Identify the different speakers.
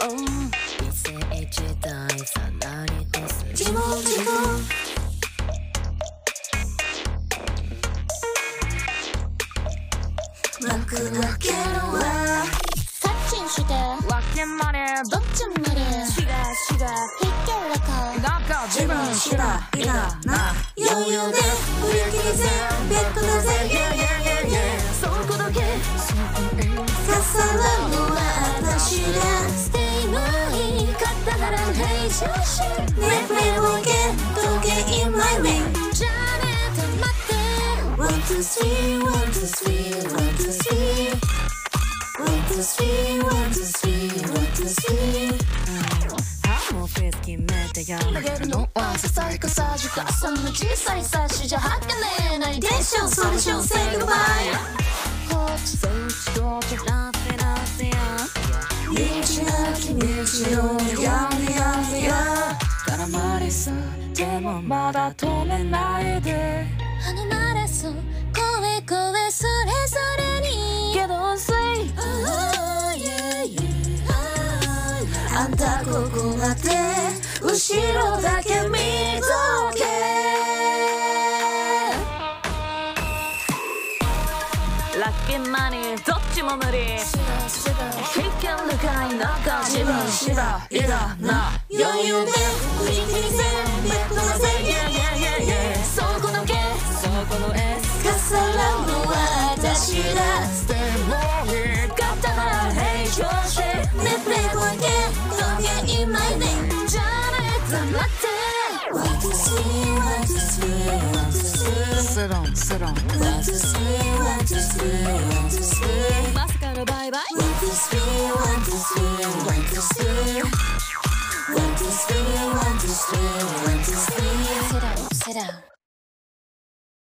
Speaker 1: 異世時代さなりとする
Speaker 2: 自問自答幕開けるわ
Speaker 3: カッチンして
Speaker 1: わけまね
Speaker 3: どっちまで
Speaker 1: しがしが
Speaker 3: 引っ掛け
Speaker 1: なんか自分
Speaker 2: しらいらな余裕で振り切りぜベッドだぜ
Speaker 1: そこだけ
Speaker 2: かさらうは私だ
Speaker 3: ステイの言い方なら平常心
Speaker 2: ねプレイボーケ時計 in my ring
Speaker 3: じゃあねと待って
Speaker 2: One, two, three, one, two, three, one, two, three One, two, three, one, two, three, one, two, three
Speaker 1: もうフェイス決めてや
Speaker 3: 投げるのはささやかさ時間そんな小さい差しじゃ測れないテンションそれしょ Say goodbye こっち
Speaker 1: そっちとちラフェラフェア
Speaker 2: 道なき道をやめやめや
Speaker 1: 絡まれそうでもまだ止めないで
Speaker 3: 離まれそう声声それぞれに
Speaker 1: けどスイ
Speaker 2: あんたここまで後ろだけ見とけ
Speaker 1: ラッキーマニーどっちも無理引けるかいなんか自分しらいらな
Speaker 2: 余裕で振り切りぜベッドだぜ
Speaker 1: そこだけそこの S
Speaker 2: かさらうのは私だ
Speaker 1: ステモーリー肩が平常心
Speaker 2: ねプレイボーケ時計 in my ring
Speaker 1: じゃあね黙って
Speaker 2: One, two, three, one, two, three, one, two, three
Speaker 1: Sit on, sit on
Speaker 2: One, two, three, one, two, three, one, two, three
Speaker 1: まさかのバイバイ
Speaker 2: One, two, three, one, two, three, one, two, three One, two, three, one, two, three, one, two, three
Speaker 3: Sit down, sit down